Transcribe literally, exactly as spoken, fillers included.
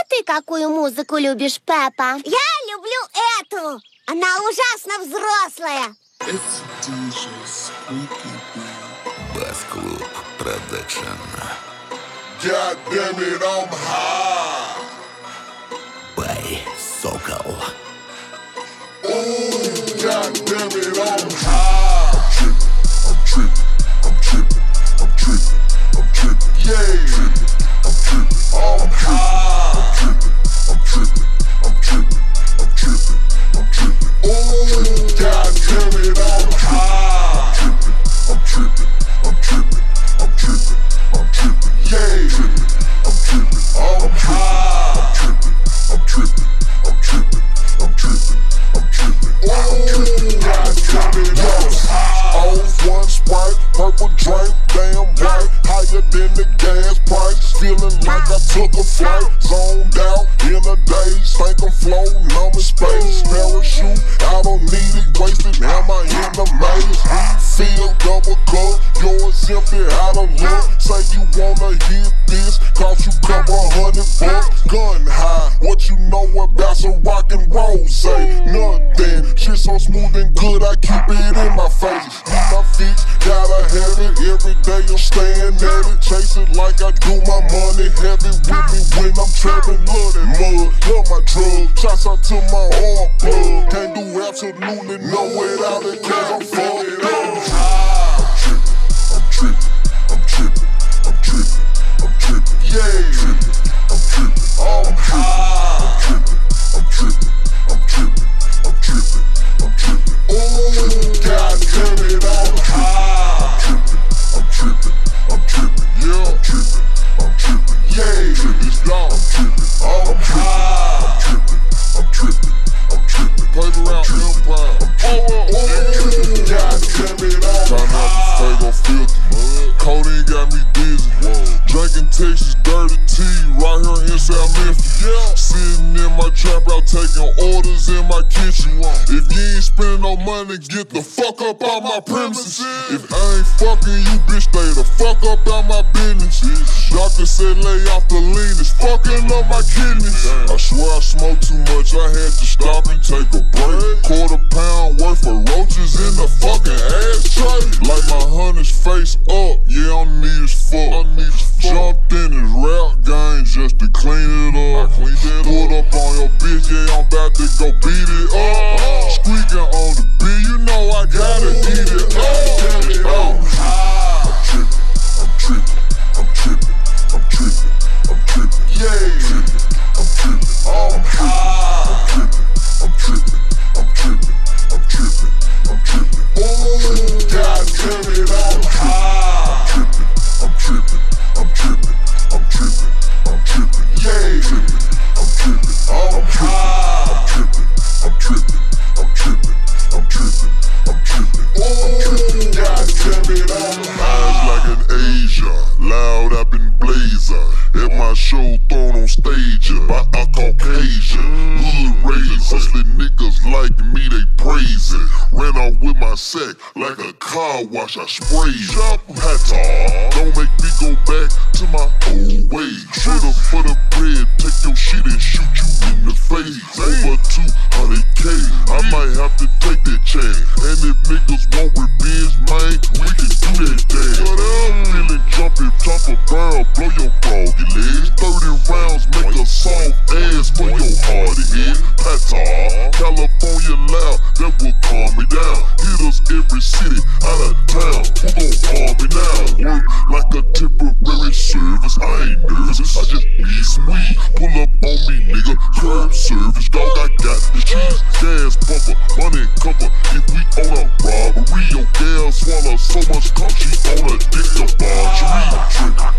А ты какую музыку любишь, Пеппа? Я люблю эту. Она ужасно взрослая. It's ди джей Squeaky B. Bass Club Production. God damn it, I'm high. By Sokol. Ooh, God damn it, I'm high. I'm tripping, I'm tripping, I'm tripping, I'm tripping, yeah. I'm tripping, I'm high. I'm tripping, I'm tripping, I'm tripping, I'm tripping, I'm tripping. Ooh, God damn it, I'm high. I'm tripping, I'm tripping, I'm tripping, I'm tripping, yeah. I'm tripping, I'm high. I'm tripping, I'm tripping, I'm tripping, I'm tripping, I'm tripping. God damn it, I'm high. Off one Sprite, purple drink, damn right, higher than the gas price. Feeling like I took a flight, zoned out in a daze, think I'm floating, I'm in space. Parachute, I don't need it, wasted, am I in the maze? Refill, double cup, yours empty, out of luck. Say you wanna hit this, cost you couple hundred bucks. Gun high, what you know about some rock and roll? Say nothing, shit so smooth and good, I keep it in my face. Need my fix, gotta have it, every day I'm staying at it. Chase it like I do my money, have it with me when I'm trapping. Love that mud, love my drug, shots out to my heart plug. Can't do absolutely no without it, cause I'm fucked up. I'm tripping, I'm tripping, I'm tripping, I'm tripping, yeah. I'm tripping, I'm high. I'm tripping, I'm tripping, I'm tripping, I'm tripping, ooh, God damn it, I'm high. I'm tripping, I'm tripping, yeah. I'm tripping, I'm tripping, yeah. It's gone. I'm tripping, I'm high. I'm tripping, I'm tripping, paper out empire. Ooh, God damn it, I'm high. Time out to filthy. Codeine got me dizzy. Drinking Texas dirty tea right here in South Memphis. Yeah. Sitting in my trap out taking orders in my kitchen. If you ain't spending no money, get the fuck up out my premises. If I ain't fucking you, bitch, stay the fuck up out my business. Doctor said lay off the lean, it's fucking up my kidneys. I swear I smoked too much, I had to stop and take a break. Quarter pound worth of roaches in the fucking ashtray. Like my hunter's face up, yeah, I'm neat as fuck. Jumped in his rap game just to clean it up. Put up on your bitch, yeah, I'm about to go beat it up. Squeaking on the beat, you know I gotta eat it up. I'm high. I'm tripping, I'm tripping, I'm tripping, I'm tripping, yeah. I'm tripping, I'm high. I'm tripping, I'm tripping, I'm tripping, I'm tripping, ooh, God damn it, I'm high. I'm tripping, I'm tripping, I'm tripping, I'm tripping, yeah. I'm tripping, I'm high. I'm tripping, I'm tripping, I'm tripping, I'm tripping, ooh, God damn it, I'm high. Eyes like an Asia, loud up in blazer. At my show thrown on stage by a Caucasian. Hood raised, hustling niggas like me, they praise it. Ran off with my sack like a car wash, I sprayed. Shop hats off, don't make me go back to my old ways. Should've for the bread, take your shit and shoot you in the face. Over two hundred K, I might have to take that chain. And if niggas want revenge, man, we can do that thing. What up? Feeling jumpy, top a barrel, blow your froggy legs. Thirty rounds, make a soft ass for your hardy head. Pata, California loud, that will calm me down. Hit us every city out of town, who gon' harm me now? Work like a temporary service, I ain't nervous, I just need some weed. Pull up on me, nigga, curb service, dog, I got the cheese. Gas pumper, money cover, if we on a robbery. Your gal swallow so much cum, she on a dick debauchery.